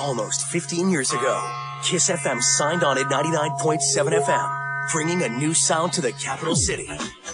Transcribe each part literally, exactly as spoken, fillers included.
Almost fifteen years ago, Kiss F M signed on at ninety-nine point seven F M, bringing a new sound to the capital city.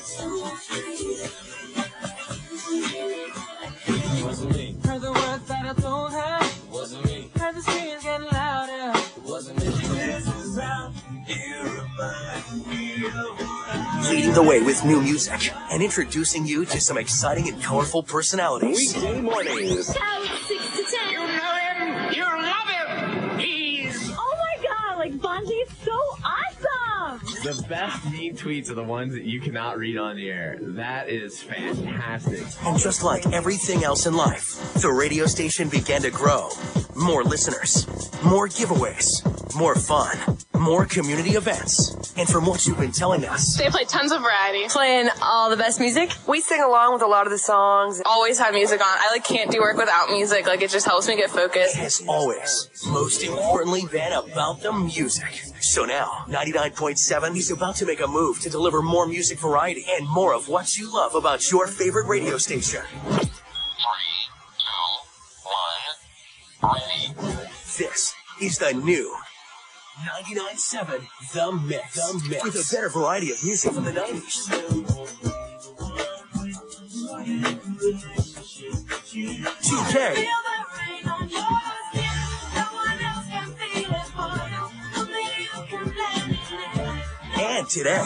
Wasn't me. Heard the words that I told her. Wasn't me. Heard the screams getting louder. Wasn't me. This is how you remind me of what I... Leading the way with new music and introducing you to some exciting and colorful personalities. Weekday mornings. Shout six to ten. You know him. You love him. He's... Oh my god, like Bonzi's so awesome. The best mean tweets are the ones that you cannot read on the air. That is fantastic. And just like everything else in life, the radio station began to grow. More listeners, more giveaways, more fun, more community events. And from what you've been telling us, they play tons of variety. Playing all the best music. We sing along with a lot of the songs. Always had music on. I like can't do work without music. Like it just helps me get focused. As always, most importantly, been about the music. So now, ninety-nine point seven is about to make a move to deliver more music variety and more of what you love about your favorite radio station. Three, two, one, ready. This is the new ninety-nine point seven The Mix. The Mix. With a better variety of music from the nineties. two K. And today.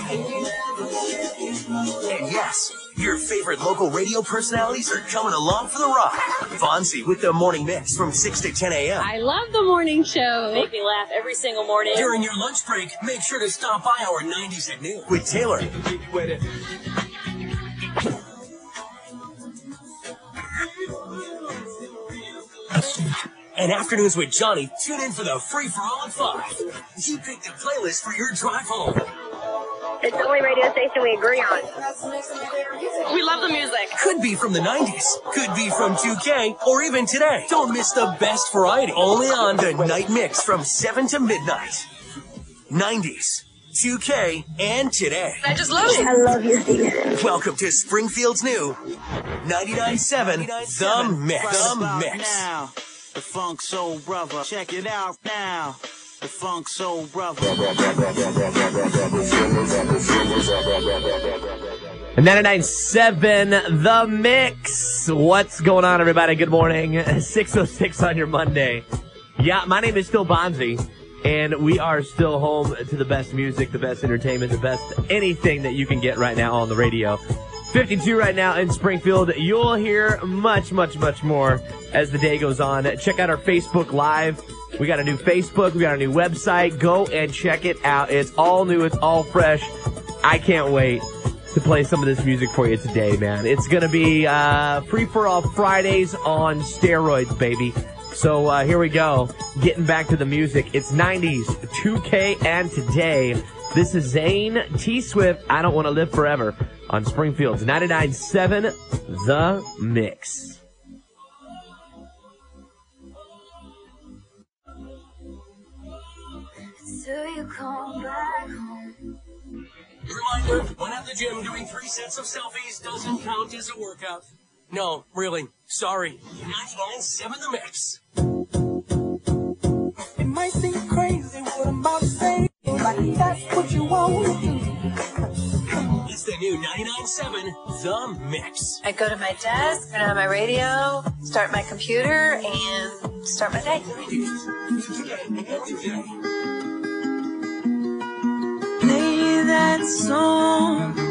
And yes, your favorite local radio personalities are coming along for the ride. Fonzie with the morning mix from six to ten a.m. I love the morning show. Make me laugh every single morning. During your lunch break, make sure to stop by our nineties at noon with Taylor. And afternoons with Johnny, tune in for the free-for-all at five. You pick the playlist for your drive home. It's the only radio station we agree on. We love the music. Could be from the nineties, could be from two K, or even today. Don't miss the best variety. Only on the Night Mix from seven to midnight. nineties, two K, and today. I just love it. I love you, Steve. Welcome to Springfield's new ninety-nine point seven The Mix. The Mix. Now, the Funk Soul Brother. Check it out now. The Funk Soul Brother. ninety-nine point seven The Mix. What's going on, everybody? Good morning. six oh six on your Monday. Yeah, my name is still Bonzi, and we are still home to the best music, the best entertainment, the best anything that you can get right now on the radio. fifty-two right now in Springfield. You'll hear much, much, much more as the day goes on. Check out our Facebook Live. We got a new Facebook. We got a new website. Go and check it out. It's all new. It's all fresh. I can't wait to play some of this music for you today, man. It's going to be uh, free-for-all Fridays on steroids, baby. So uh, here we go. Getting back to the music. It's nineties, two K, and today. This is Zane T-Swift. I Don't Want to Live Forever on Springfield's ninety-nine point seven The Mix. So you come back home. Reminder, when at the gym doing three sets of selfies doesn't count as a workout. No, really. Sorry. ninety-nine point seven The Mix. It might seem crazy what I'm about to say, but that's what you want to do. It's the new ninety-nine point seven The Mix. I go to my desk, turn on my radio, start my computer, and start my day. Play that song